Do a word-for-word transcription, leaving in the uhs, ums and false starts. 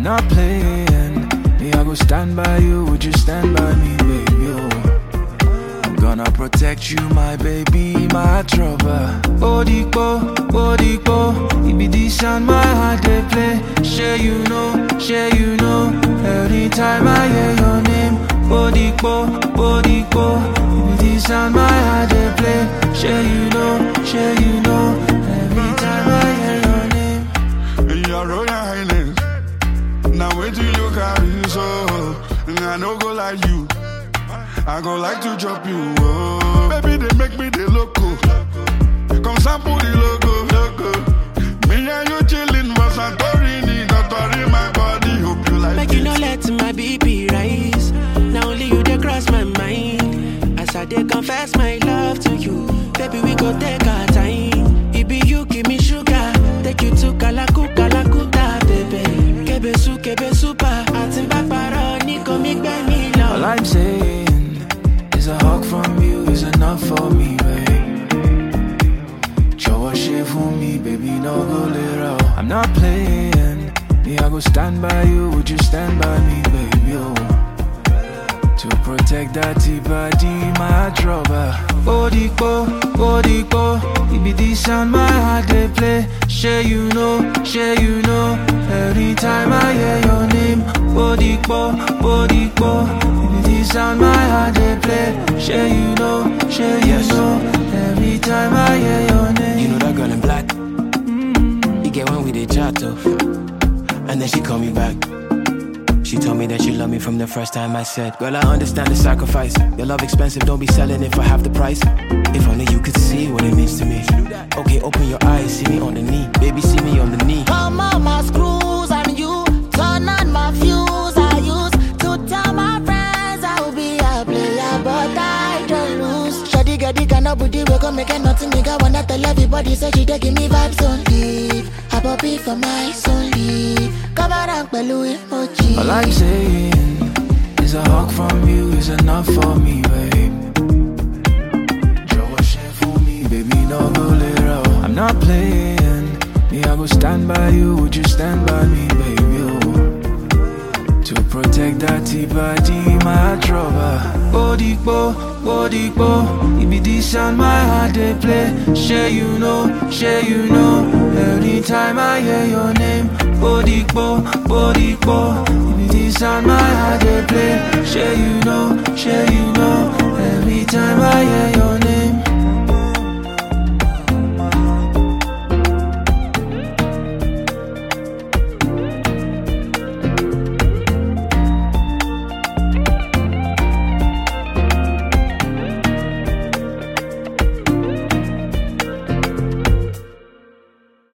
I'm not playing. Me, I go stand by you. Would you stand by me, baby? Oh. I'm gonna protect you, my baby, my trouble. Odipo, Odipo, it be this sound my heart they play. Share you know, share you know. Every time I hear your name, Odipo, Odipo, it be this sound my heart they play. Share you know, share you know. Every time I hear your name. Your Royal Highness, now wait till you carry so. I no go like you, I go like to drop you. Oh. Baby, they make me the loco. Come sample the logo, logo. Me and you chillin' for Santorini, doctor in my body. Hope you like. Make you no let my B P rise. Now only you they cross my mind. As I they confess my love to you, baby we go take our time. It be you give me sugar, take you to Kalaku Kalakuta, baby. Kebe su kebe super, atin bakparo ni ko mi gbe mi love. All I'm saying is a hug from you is enough for me, babe. Show a shit for me, baby, no go little. I'm not playing. Me, I go stand by you. Would you stand by me, baby? Oh. To protect that body, my trouble. Odipo, Odipo, it be this sound my heart they play. Share you know, share you know. Every time I hear your name, Odipo, Odipo, it be this sound my heart they play. Share you know, share you yes. know. Every time I hear your name. You know that girl in black. Mm-hmm. You get when we did chat off, and then she called me back. She told me that she loved me from the first time I said, girl, I understand the sacrifice. Your love expensive, don't be selling it for half the price. If only you could see what it means to me. Okay, open your eyes, see me on the knee. Baby, see me on the knee. Come on my screws and you turn on my fuse. I used to tell my friends I will be a player, but I don't lose. Shady get the kind of booty we gon' make it nothing. Nigga wanna tell everybody, so she dey give me vibes only. I poppy for my only. Come around, pelu emoji. All I'm saying is a hug from you is enough for me, babe. Show a shit for me, baby, no go little. I'm not playing. Me, I go stand by you. Would you stand by me, baby? Oh. To protect that body, my trouble. Odipo, Odipo, it be this sound my heart they play. Share you know, share you know. Every time I hear your name, Odipo, Odipo, it be this sound my heart they play. Share you know, share you know. Every time I hear your name.